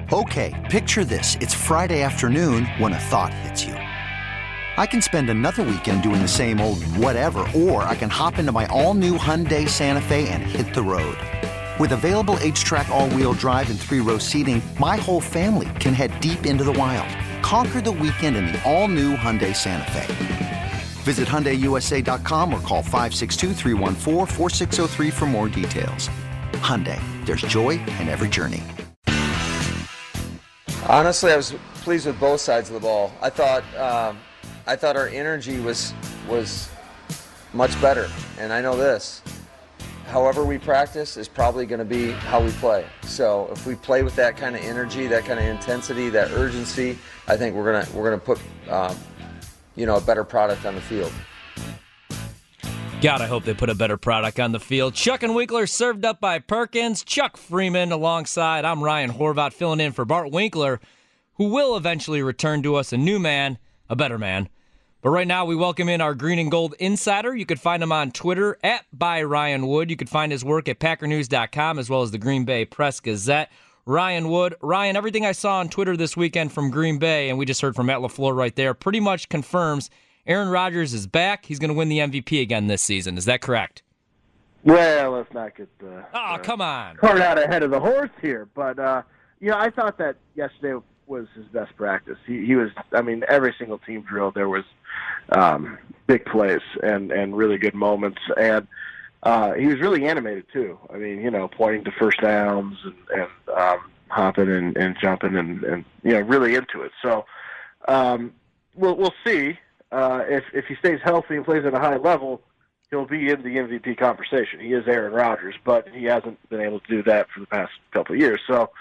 Okay, picture this. It's Friday afternoon when a thought hits you. I can spend another weekend doing the same old whatever, or I can hop into my all-new Hyundai Santa Fe and hit the road. With available H-Track all-wheel drive and 3-row seating, my whole family can head deep into the wild. Conquer the weekend in the all-new Hyundai Santa Fe. Visit HyundaiUSA.com or call 562-314-4603 for more details. Hyundai, there's joy in every journey. Honestly, I was pleased with both sides of the ball. I thought our energy was much better, and I know this. However we practice is probably going to be how we play. So if we play with that kind of energy, that kind of intensity, that urgency, I think we're gonna put a better product on the field. God, I hope they put a better product on the field. Chuck and Winkler served up by Perkins. Chuck Freeman alongside. I'm Ryan Horvath filling in for Bart Winkler, who will eventually return to us a new man, a better man. But right now we welcome in our Green and Gold insider. You could find him on Twitter @ByRyanWood. You could find his work at PackerNews.com as well as the Green Bay Press Gazette. Ryan Wood. Ryan, everything I saw on Twitter this weekend from Green Bay, and we just heard from Matt LaFleur right there, pretty much confirms Aaron Rodgers is back. He's going to win the MVP again this season. Is that correct? Well, let's not get the come on, cart out ahead of the horse here. But I thought that yesterday was his best practice. He was. I mean, every single team drill there was big plays and really good moments, and he was really animated too. I mean, pointing to first downs and hopping and jumping and really into it. So we'll see. If he stays healthy and plays at a high level, he'll be in the MVP conversation. He is Aaron Rodgers, but he hasn't been able to do that for the past couple of years. So,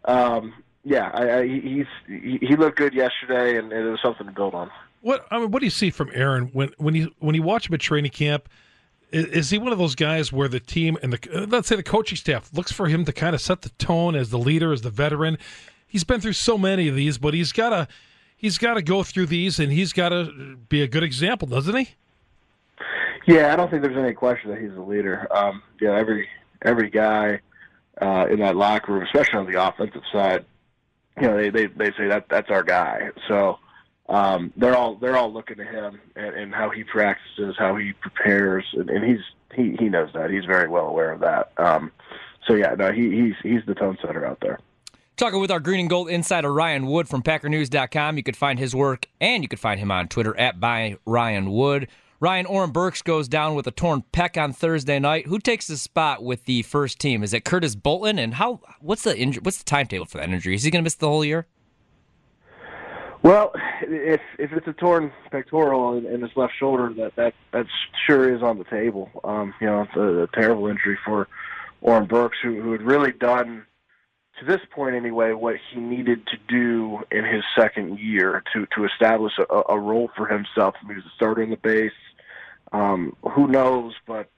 he looked good yesterday, and it was something to build on. What do you see from Aaron when you watch him at training camp? Is he one of those guys where the team and let's say the coaching staff looks for him to kind of set the tone as the leader, as the veteran? He's been through so many of these, but he's got to go through these, and he's got to be a good example, doesn't he? Yeah, I don't think there's any question that he's a leader. Every guy in that locker room, especially on the offensive side, they say that's our guy. So they're all looking to him and how he practices, how he prepares, and he knows that. He's very well aware of that. He's the tone setter out there. Talking with our Green and Gold insider, Ryan Wood from PackerNews.com. You could find his work, and you could find him on Twitter @ByRyanWood. Ryan, Oren Burks goes down with a torn pec on Thursday night. Who takes his spot with the first team? Is it Curtis Bolton? And what's the timetable for that injury? Is he going to miss the whole year? Well, if it's a torn pectoral in his left shoulder, that sure is on the table. It's a terrible injury for Oren Burks, who had really done, to this point anyway, what he needed to do in his second year to establish a role for himself. He was a starter in the base. Who knows? But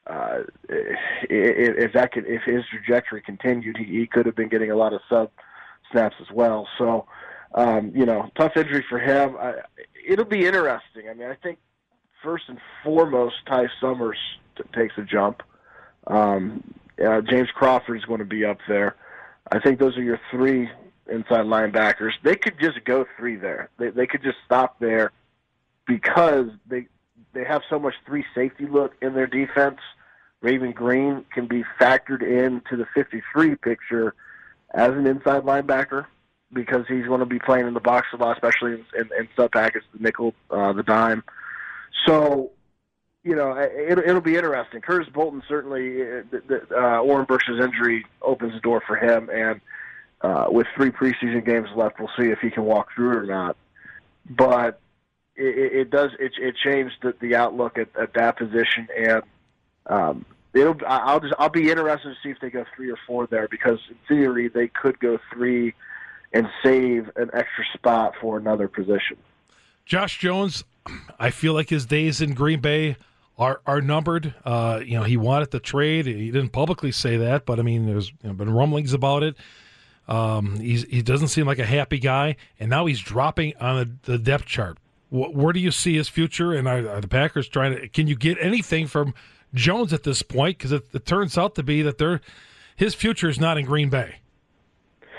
if his trajectory continued, he could have been getting a lot of sub snaps as well. So, tough injury for him. It'll be interesting. I mean, I think first and foremost, Ty Summers takes a jump. James Crawford is going to be up there. I think those are your three inside linebackers. They could just go three there. They could just stop there because they have so much three safety look in their defense. Raven Green can be factored into the 53 picture as an inside linebacker because he's going to be playing in the box a lot, especially in sub package, the nickel, the dime. So, it'll be interesting. Curtis Bolton certainly, Oren Burks' injury opens the door for him, and with 3 preseason games left, we'll see if he can walk through it or not. But it changed the outlook at that position, and I'll be interested to see if they go 3 or 4 there, because in theory they could go 3 and save an extra spot for another position. Josh Jones, I feel like his days in Green Bay are numbered. He wanted the trade. He didn't publicly say that, but I mean, there's been rumblings about it. He doesn't seem like a happy guy, and now he's dropping on the depth chart. Where do you see his future? And are the Packers can you get anything from Jones at this point? Because it turns out to be that his future is not in Green Bay.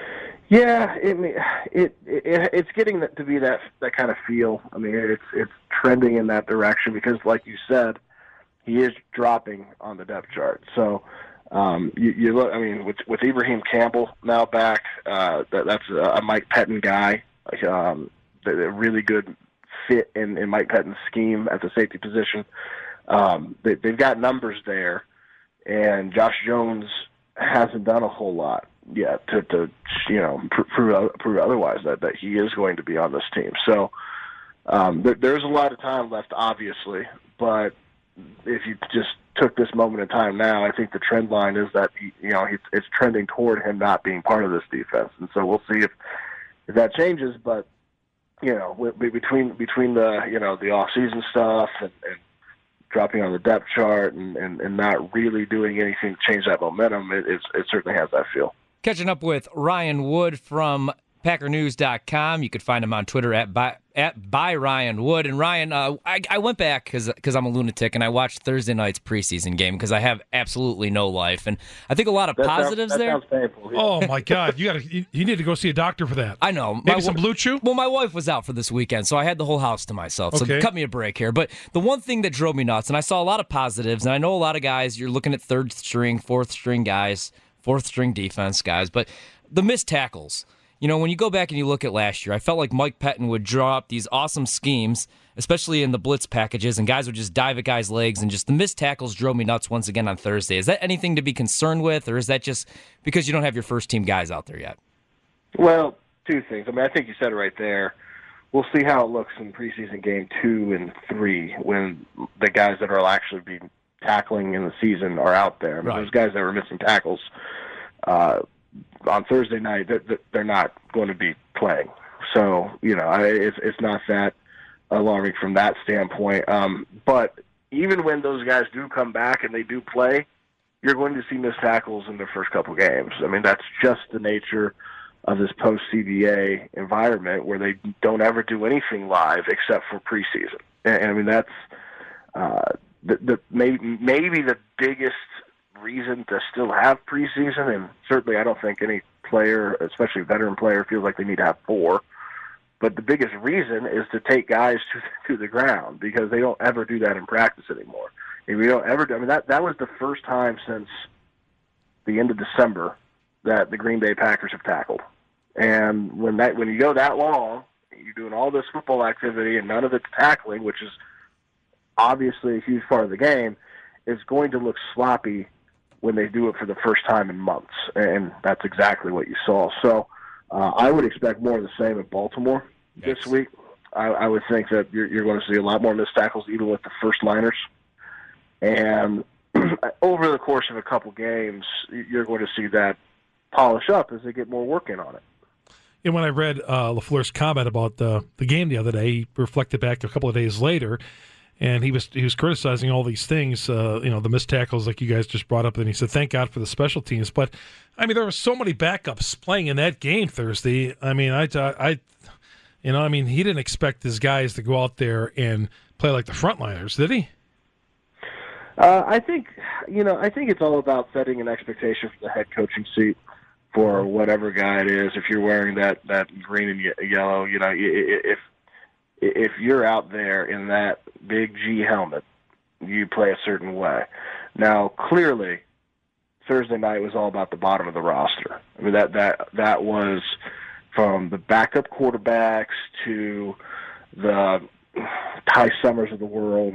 Yeah, it's getting to be that kind of feel. I mean, it's trending in that direction because, like you said, he is dropping on the depth chart. So you look. I mean, with Ibrahim Campbell now back, that's a Mike Pettin guy. A really good fit in Mike Pettin's scheme at the safety position. They've got numbers there, and Josh Jones hasn't done a whole lot yet to prove otherwise that he is going to be on this team. So there's a lot of time left, obviously, but if you just took this moment in time now, I think the trend line is that it's trending toward him not being part of this defense, and so we'll see if that changes. But between the off season stuff and dropping on the depth chart and not really doing anything to change that momentum, it certainly has that feel. Catching up with Ryan Wood from PackerNews.com. You could find him on Twitter at by Ryan Wood. And Ryan, I went back because I'm a lunatic and I watched Thursday night's preseason game because I have absolutely no life. And I think a lot of positives there. Sounds painful. Yeah. Oh my God, you need to go see a doctor for that. I know. Maybe some Blue Chew. Well, my wife was out for this weekend, so I had the whole house to myself. So cut me a break here. But the one thing that drove me nuts, and I saw a lot of positives, and I know a lot of guys. You're looking at third string, fourth string guys, fourth string defense guys, but the missed tackles. When you go back and you look at last year, I felt like Mike Pettin would draw up these awesome schemes, especially in the blitz packages, and guys would just dive at guys' legs, and just the missed tackles drove me nuts once again on Thursday. Is that anything to be concerned with, or is that just because you don't have your first-team guys out there yet? Well, two things. I mean, I think you said it right there. We'll see how it looks in preseason game 2 and 3 when the guys that will actually be tackling in the season are out there. I mean, right. Those guys that were missing tackles on Thursday night, they're not going to be playing. So, it's not that alarming from that standpoint. But even when those guys do come back and they do play, you're going to see missed tackles in their first couple games. I mean, that's just the nature of this post-CBA environment where they don't ever do anything live except for preseason. And I mean, that's maybe the biggest reason to still have preseason, and certainly I don't think any player, especially veteran player, feels like they need to have 4. But the biggest reason is to take guys to the ground because they don't ever do that in practice anymore. If we don't ever do, I mean, that was the first time since the end of December that the Green Bay Packers have tackled. And when you go that long, you're doing all this football activity and none of it's tackling, which is obviously a huge part of the game, it's going to look sloppy when they do it for the first time in months, and that's exactly what you saw. So I would expect more of the same at Baltimore this week. I would think that you're going to see a lot more missed tackles even with the first liners. And over the course of a couple games, you're going to see that polish up as they get more work in on it. And when I read LaFleur's comment about the game the other day, he reflected back a couple of days later, and he was criticizing all these things, the missed tackles like you guys just brought up, and he said, thank God for the special teams. But, I mean, there were so many backups playing in that game Thursday. I mean, he didn't expect his guys to go out there and play like the frontliners, did he? I think it's all about setting an expectation for the head coaching seat for whatever guy it is. If you're wearing that green and yellow, if you're out there in that big G helmet, you play a certain way. Now, clearly, Thursday night was all about the bottom of the roster. I mean, that was from the backup quarterbacks to the Ty Summers of the world.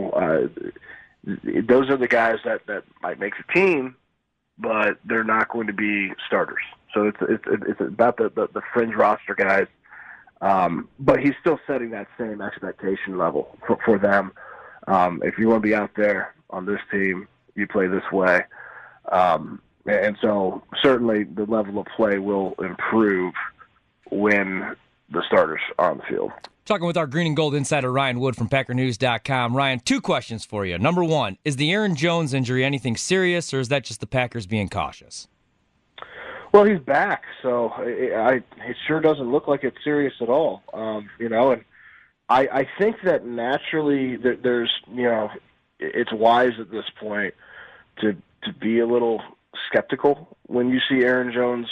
Those are the guys that might make the team, but they're not going to be starters. So it's about the fringe roster guys. But he's still setting that same expectation level for them. If you want to be out there on this team, you play this way. And so certainly the level of play will improve when the starters are on the field. Talking with our green and gold insider, Ryan Wood from PackerNews.com. Ryan, 2 questions for you. Number 1, is the Aaron Jones injury anything serious, or is that just the Packers being cautious? Well, he's back, so it sure doesn't look like it's serious at all. And I think that naturally there's, it's wise at this point to be a little skeptical when you see Aaron Jones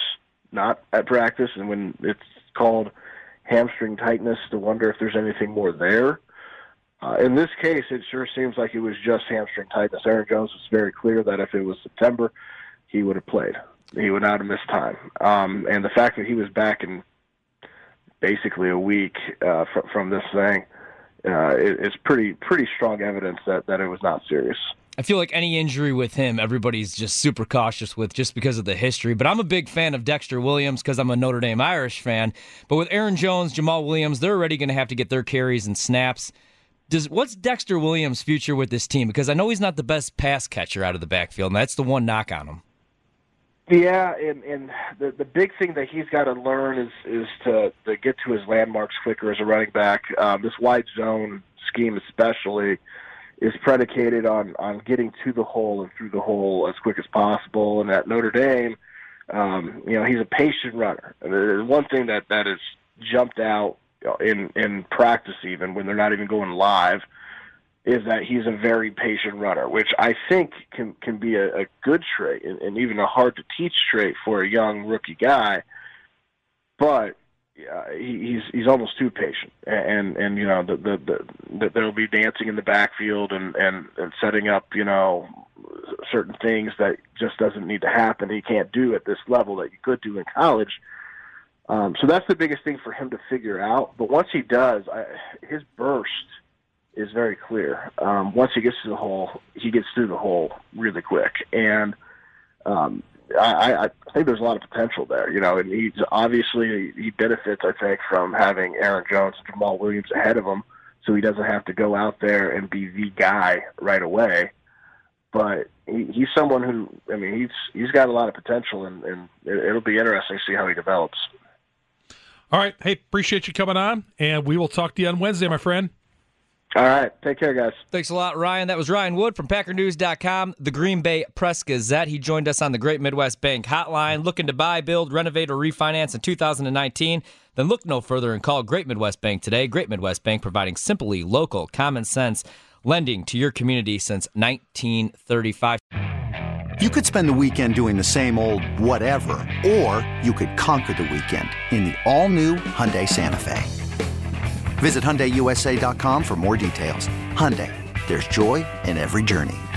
not at practice, and when it's called hamstring tightness, to wonder if there's anything more there. In this case, it sure seems like it was just hamstring tightness. Aaron Jones was very clear that if it was September, he would have played. He would not have missed time. And the fact that he was back in basically a week from this thing is pretty strong evidence that it was not serious. I feel like any injury with him, everybody's just super cautious with just because of the history. But I'm a big fan of Dexter Williams because I'm a Notre Dame Irish fan. But with Aaron Jones, Jamal Williams, they're already going to have to get their carries and snaps. What's Dexter Williams' future with this team? Because I know he's not the best pass catcher out of the backfield, and that's the one knock on him. Yeah, and the big thing that he's got to learn is to get to his landmarks quicker as a running back. This wide zone scheme especially is predicated on getting to the hole and through the hole as quick as possible. And at Notre Dame, he's a patient runner. And there's one thing that has jumped out in practice, even when they're not even going live, is that he's a very patient runner, which I think can be a good trait and even a hard-to-teach trait for a young rookie guy. But he's almost too patient, and there'll be dancing in the backfield and setting up certain things that just doesn't need to happen. He can't do at this level that you could do in college. So that's the biggest thing for him to figure out. But once he does, his burst is very clear. Once he gets to the hole, he gets through the hole really quick. And I think there's a lot of potential there, and he benefits, I think, from having Aaron Jones and Jamal Williams ahead of him, so he doesn't have to go out there and be the guy right away. But he's someone who, he's got a lot of potential, and it'll be interesting to see how he develops. All right. Hey, appreciate you coming on, and we will talk to you on Wednesday, my friend. All right. Take care, guys. Thanks a lot, Ryan. That was Ryan Wood from PackerNews.com, the Green Bay Press-Gazette. He joined us on the Great Midwest Bank Hotline. Looking to buy, build, renovate, or refinance in 2019? Then look no further and call Great Midwest Bank today. Great Midwest Bank, providing simply local, common sense lending to your community since 1935. You could spend the weekend doing the same old whatever, or you could conquer the weekend in the all-new Hyundai Santa Fe. Visit HyundaiUSA.com for more details. Hyundai, there's joy in every journey.